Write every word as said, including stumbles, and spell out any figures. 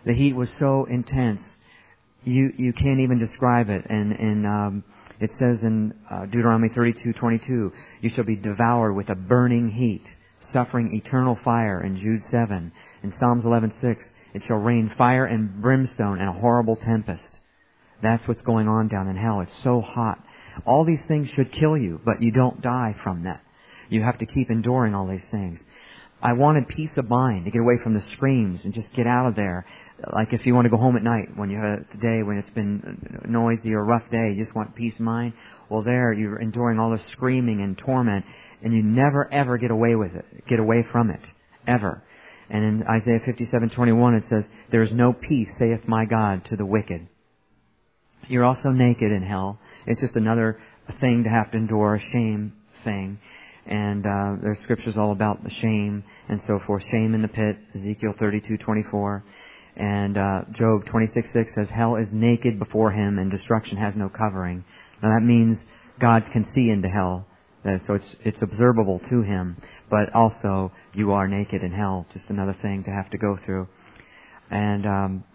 The heat was so intense, you you can't even describe it. And, and um, it says in uh, Deuteronomy thirty-two twenty-two, you shall be devoured with a burning heat, suffering eternal fire in Jude seven. In Psalms eleven six, it shall rain fire and brimstone and a horrible tempest. That's what's going on down in hell. It's so hot. All these things should kill you, but you don't die from that. You have to keep enduring all these things. I wanted peace of mind to get away from the screams and just get out of there. Like if you want to go home at night when you have a day when it's been noisy or a rough day, you just want peace of mind. Well, there you're enduring all the screaming and torment, and you never ever get away with it, get away from it, ever. And in Isaiah fifty-seven twenty-one it says, "There is no peace, saith my God, to the wicked." You're also naked in hell. It's just another thing to have to endure, a shame thing. And uh, there's scriptures all about the shame and so forth. Shame in the pit, Ezekiel thirty-two twenty-four. And uh, Job twenty-six six says, "Hell is naked before him, and destruction has no covering." Now that means God can see into hell. Uh, so it's it's observable to him. But also, you are naked in hell. Just another thing to have to go through. And um,